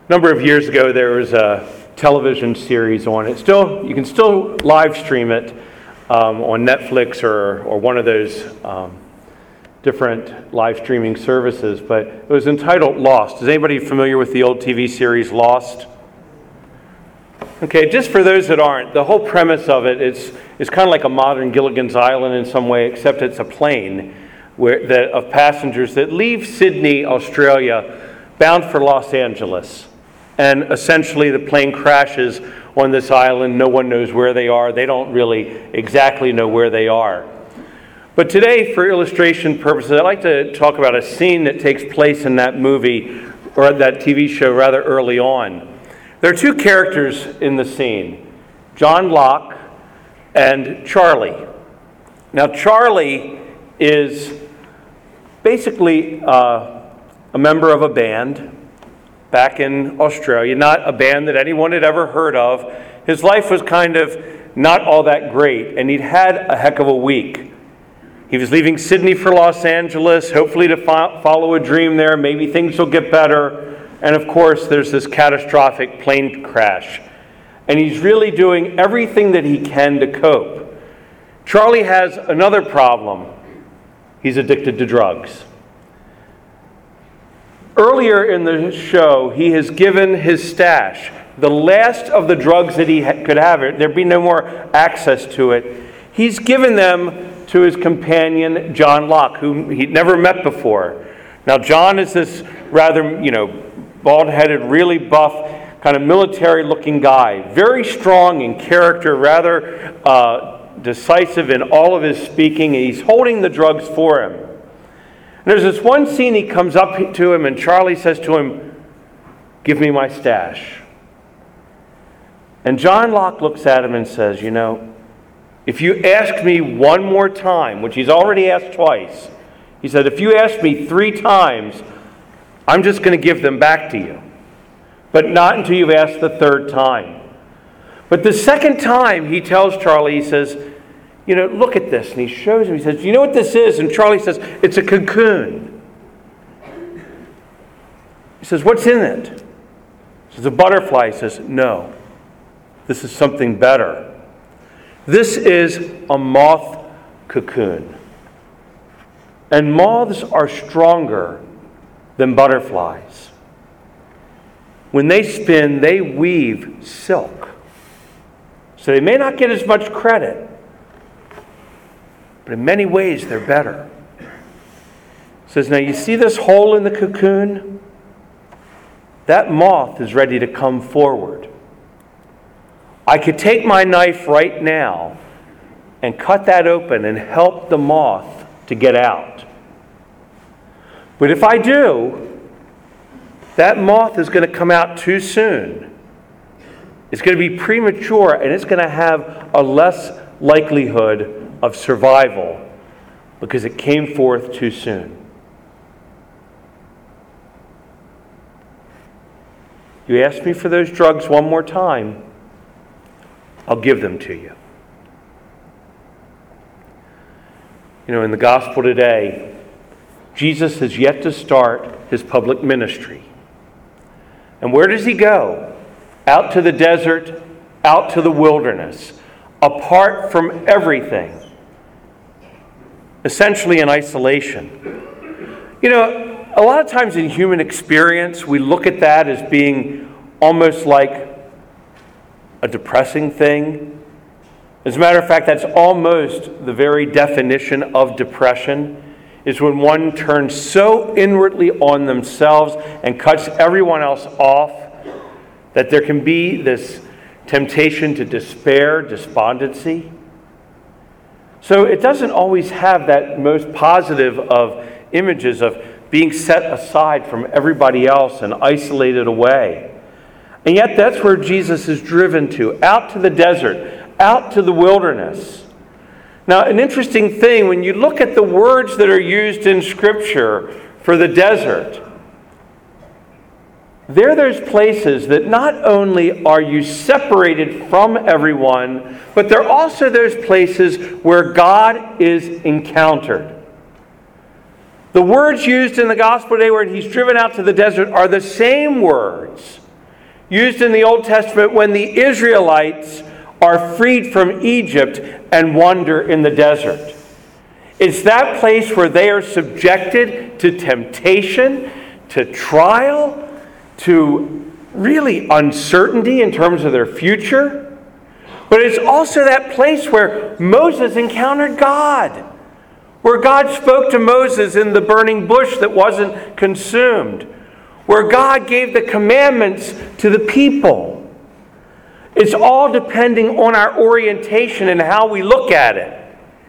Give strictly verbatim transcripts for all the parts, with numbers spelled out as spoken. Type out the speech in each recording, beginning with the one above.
A number of years ago, there was a television series on it. Still, you can still live stream it um, on Netflix or or one of those um, different live streaming services. But it was entitled Lost. Is anybody familiar with the old T V series Lost? Okay, just for those that aren't, the whole premise of it is is kind of like a modern Gilligan's Island in some way, except it's a plane where that of passengers that leave Sydney, Australia, bound for Los Angeles. And essentially the plane crashes on this island. No one knows where they are. They don't really exactly know where they are. But today, for illustration purposes, I'd like to talk about a scene that takes place in that movie, or that T V show rather early on. There are two characters in the scene, John Locke and Charlie. Now, Charlie is basically uh, a member of a band back in Australia, not a band that anyone had ever heard of. His life was kind of not all that great, and he'd had a heck of a week. He was leaving Sydney for Los Angeles, hopefully to fo- follow a dream there. Maybe things will get better. And of course, there's this catastrophic plane crash. And he's really doing everything that he can to cope. Charlie has another problem. He's addicted to drugs. Earlier in the show, he has given his stash, the last of the drugs that he ha- could have. There'd be no more access to it. He's given them to his companion, John Locke, whom he'd never met before. Now, John is this rather, you know, bald-headed, really buff, kind of military-looking guy. Very strong in character, rather uh, decisive in all of his speaking. He's holding the drugs for him. There's this one scene he comes up to him and Charlie says to him, "Give me my stash." And John Locke looks at him and says, "You know, if you ask me one more time," which he's already asked twice, he said, "if you ask me three times, I'm just going to give them back to you. But not until you've asked the third time." But the second time he tells Charlie, he says, "You know, look at this." And he shows him, he says, "You know what this is?" And Charlie says, "It's a cocoon." He says, "What's in it?" He says, "A butterfly." He says, "No, this is something better. This is a moth cocoon. And moths are stronger than butterflies. When they spin, they weave silk. So they may not get as much credit, but in many ways, they're better." It says, "Now you see this hole in the cocoon? That moth is ready to come forward. I could take my knife right now and cut that open and help the moth to get out. But if I do, that moth is going to come out too soon. It's going to be premature, and it's going to have a less likelihood of survival because it came forth too soon. You ask me for those drugs one more time, I'll give them to you." You know, in the gospel today, Jesus has yet to start his public ministry. And where does he go? Out to the desert, out to the wilderness, apart from everything. Essentially in isolation. You know, a lot of times in human experience, we look at that as being almost like a depressing thing. As a matter of fact, that's almost the very definition of depression, is when one turns so inwardly on themselves and cuts everyone else off that there can be this temptation to despair, despondency. So it doesn't always have that most positive of images of being set aside from everybody else and isolated away. And yet that's where Jesus is driven to, out to the desert, out to the wilderness. Now, an interesting thing, when you look at the words that are used in Scripture for the desert, they're those places that not only are you separated from everyone, but they're also those places where God is encountered. The words used in the gospel today where he's driven out to the desert are the same words used in the Old Testament when the Israelites are freed from Egypt and wander in the desert. It's that place where they are subjected to temptation, to trial, to really uncertainty in terms of their future. But it's also that place where Moses encountered God, where God spoke to Moses in the burning bush that wasn't consumed, where God gave the commandments to the people. It's all depending on our orientation and how we look at it.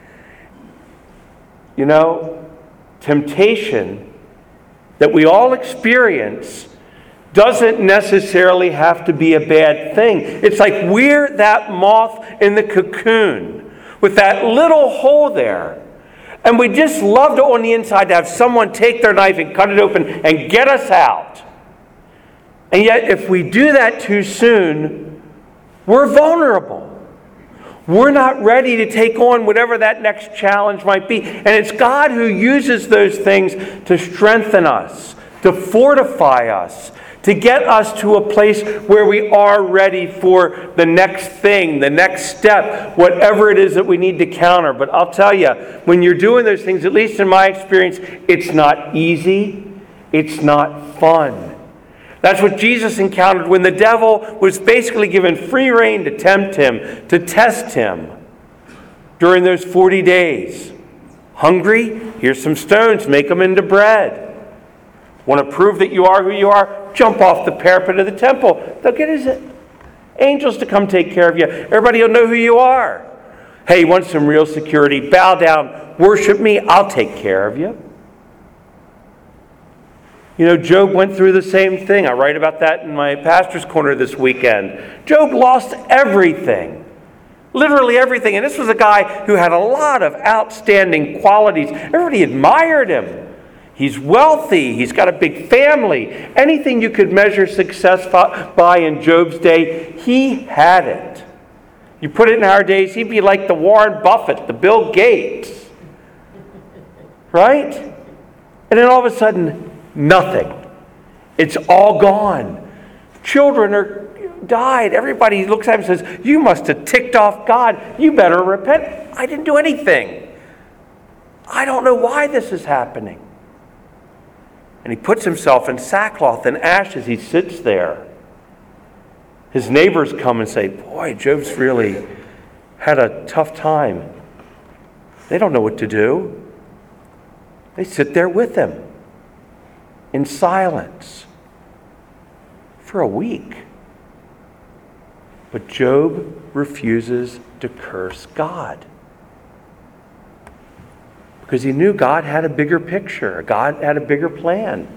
You know, temptation that we all experience doesn't necessarily have to be a bad thing. It's like we're that moth in the cocoon with that little hole there. And we just love to, on the inside, to have someone take their knife and cut it open and get us out. And yet, if we do that too soon, we're vulnerable. We're not ready to take on whatever that next challenge might be. And it's God who uses those things to strengthen us, to fortify us, to get us to a place where we are ready for the next thing, the next step, whatever it is that we need to counter. But I'll tell you, when you're doing those things, at least in my experience, it's not easy. It's not fun. That's what Jesus encountered when the devil was basically given free rein to tempt him, to test him during those forty days. Hungry? Here's some stones. Make them into bread. Want to prove that you are who you are? Jump off the parapet of the temple. They'll get his angels to come take care of you. Everybody will know who you are. Hey, you want some real security? Bow down. Worship me. I'll take care of you. You know, Job went through the same thing. I write about that in my pastor's corner this weekend. Job lost everything. Literally everything. And this was a guy who had a lot of outstanding qualities. Everybody admired him. He's wealthy. He's got a big family. Anything you could measure success by in Job's day, he had it. You put it in our days, he'd be like the Warren Buffett, the Bill Gates. Right? And then all of a sudden, nothing. It's all gone. Children are died. Everybody looks at him and says, you must have ticked off God. You better repent. I didn't do anything. I don't know why this is happening. And he puts himself in sackcloth and ashes. He sits there. His neighbors come and say, boy, Job's really had a tough time. They don't know what to do. They sit there with him in silence for a week. But Job refuses to curse God because he knew God had a bigger picture. God had a bigger plan.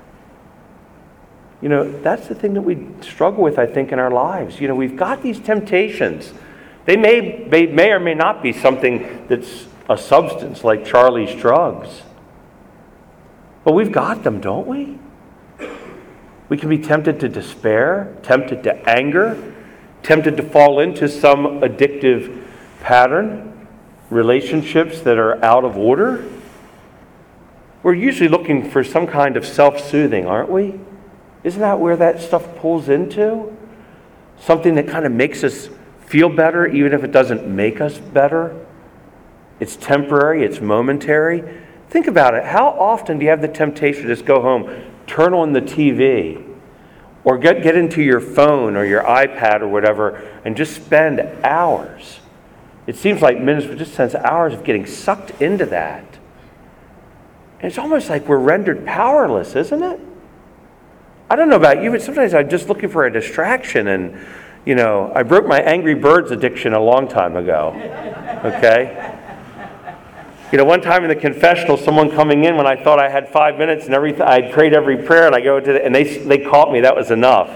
You know, that's the thing that we struggle with, I think, in our lives. You know, we've got these temptations. They may, may, may or may not be something that's a substance like Charlie's drugs. But we've got them, don't we? We can be tempted to despair, tempted to anger, tempted to fall into some addictive pattern, relationships that are out of order. We're usually looking for some kind of self-soothing, aren't we? Isn't that where that stuff pulls into? Something that kind of makes us feel better, even if it doesn't make us better. It's temporary, it's momentary. Think about it. How often do you have the temptation to just go home, turn on the T V, or get, get into your phone or your iPad or whatever, and just spend hours? It seems like minutes, but just spends hours of getting sucked into that. And it's almost like we're rendered powerless, isn't it? I don't know about you, but sometimes I'm just looking for a distraction. And, you know, I broke my Angry Birds addiction a long time ago. Okay? You know, one time in the confessional, someone coming in when I thought I had five minutes and everything, I prayed every prayer, and I go to the, and they they caught me. That was enough.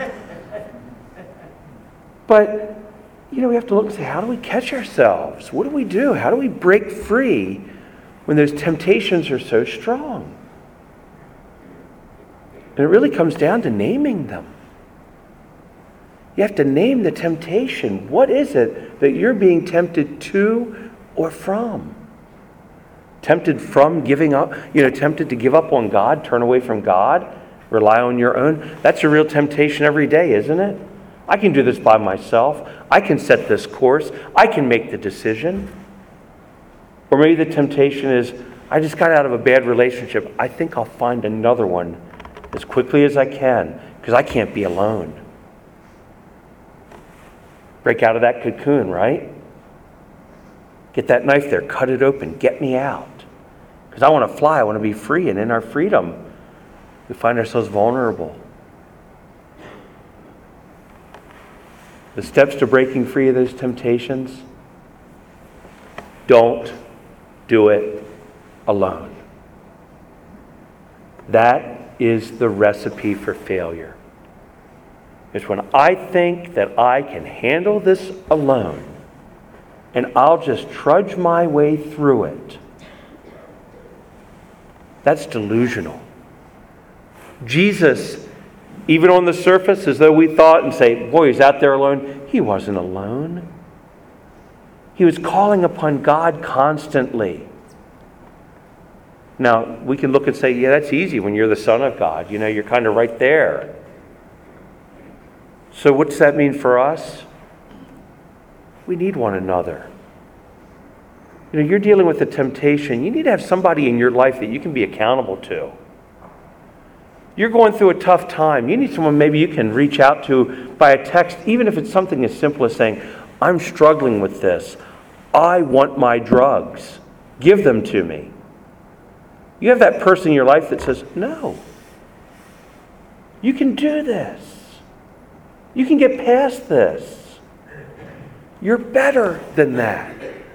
But you know, we have to look and say, how do we catch ourselves? What do we do? How do we break free when those temptations are so strong? And it really comes down to naming them. You have to name the temptation. What is it that you're being tempted to or from? Tempted from giving up, you know, tempted to give up on God, turn away from God, rely on your own. That's a real temptation every day, isn't it? I can do this by myself. I can set this course. I can make the decision. Or maybe the temptation is, I just got out of a bad relationship. I think I'll find another one as quickly as I can because I can't be alone. Break out of that cocoon, right? Get that knife there, cut it open, get me out. Because I want to fly, I want to be free, and in our freedom, we find ourselves vulnerable. The steps to breaking free of those temptations: don't do it alone. That is the recipe for failure. It's when I think that I can handle this alone and I'll just trudge my way through it. That's delusional. Jesus, even on the surface, as though we thought and say, boy, he's out there alone. He wasn't alone. He was calling upon God constantly. Now, we can look and say, yeah, that's easy when you're the Son of God. You know, you're kind of right there. So what's that mean for us? We need one another. You know, you're dealing with a temptation. You need to have somebody in your life that you can be accountable to. You're going through a tough time. You need someone maybe you can reach out to by a text, even if it's something as simple as saying, I'm struggling with this. I want my drugs. Give them to me. You have that person in your life that says, no, you can do this. You can get past this. You're better than that.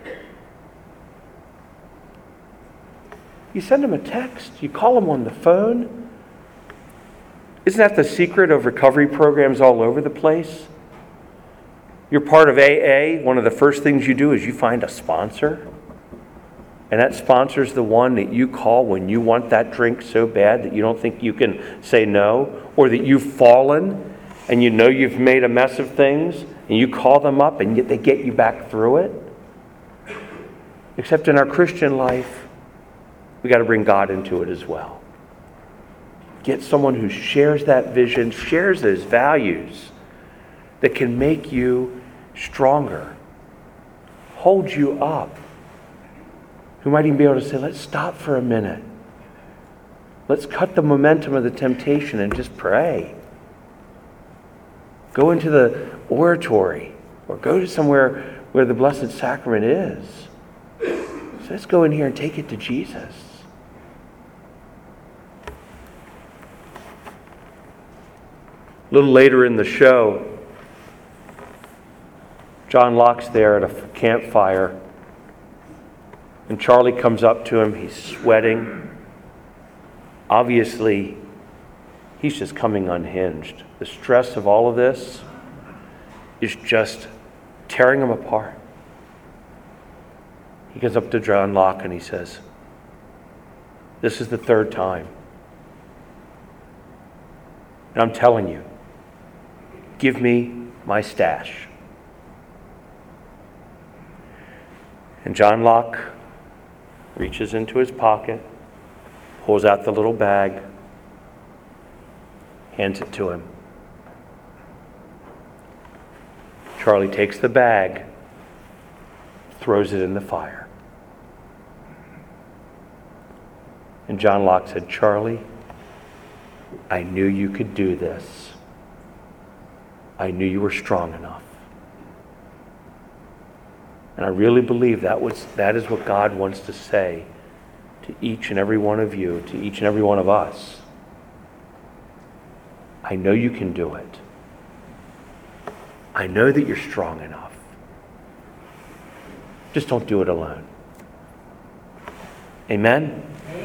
You send them a text. You call them on the phone. Isn't that the secret of recovery programs all over the place? You're part of A A. One of the first things you do is you find a sponsor. And that sponsor's the one that you call when you want that drink so bad that you don't think you can say no, or that you've fallen and you know you've made a mess of things, and you call them up and yet they get you back through it. Except in our Christian life, we got to bring God into it as well. Get someone who shares that vision, shares those values that can make you stronger, hold you up. Who might even be able to say, let's stop for a minute. Let's cut the momentum of the temptation and just pray. Go into the oratory or go to somewhere where the Blessed Sacrament is. So let's go in here and take it to Jesus. A little later in the show, John Locke's there at a campfire. And Charlie comes up to him. He's sweating. Obviously, he's just coming unhinged. The stress of all of this is just tearing him apart. He goes up to John Locke and he says, this is the third time. And I'm telling you, give me my stash. And John Locke reaches into his pocket, pulls out the little bag, hands it to him. Charlie takes the bag, throws it in the fire. And John Locke said, Charlie, I knew you could do this. I knew you were strong enough. And I really believe that was that is what God wants to say to each and every one of you, to each and every one of us. I know you can do it. I know that you're strong enough. Just don't do it alone. Amen?